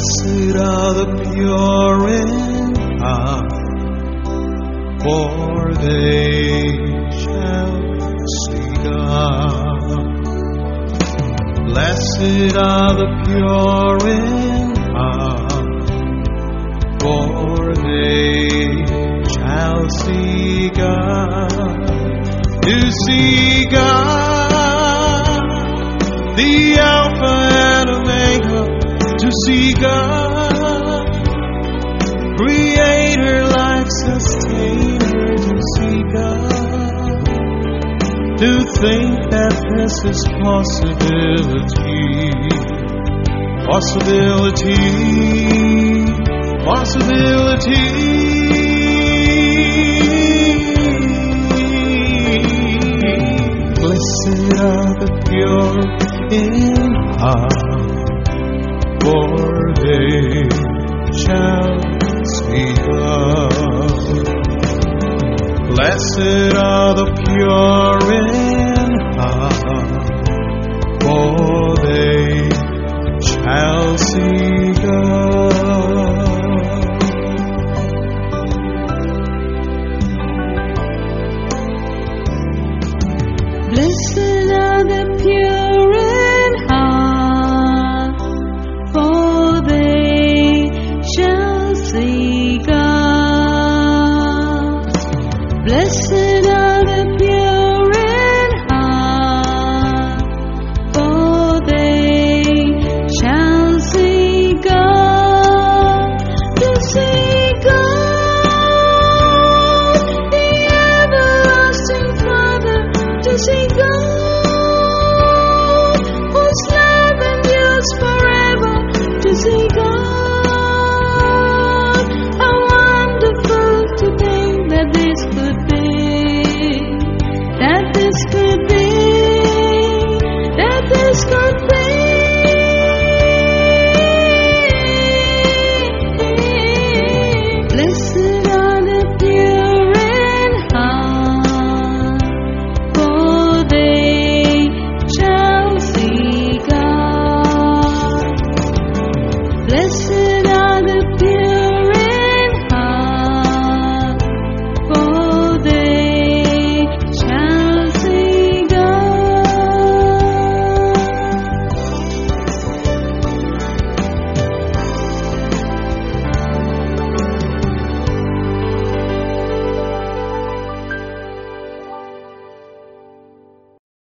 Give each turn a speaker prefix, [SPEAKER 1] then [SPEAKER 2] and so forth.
[SPEAKER 1] Blessed are the pure in heart, for they shall see God. Blessed are the pure in heart, for they shall see God. To see God, the Alpha and Omega, to see God, Creator, life sustainer, to see God, to think that this is possibility, Blessed are the pure in heart, for they shall see God. Blessed are the pure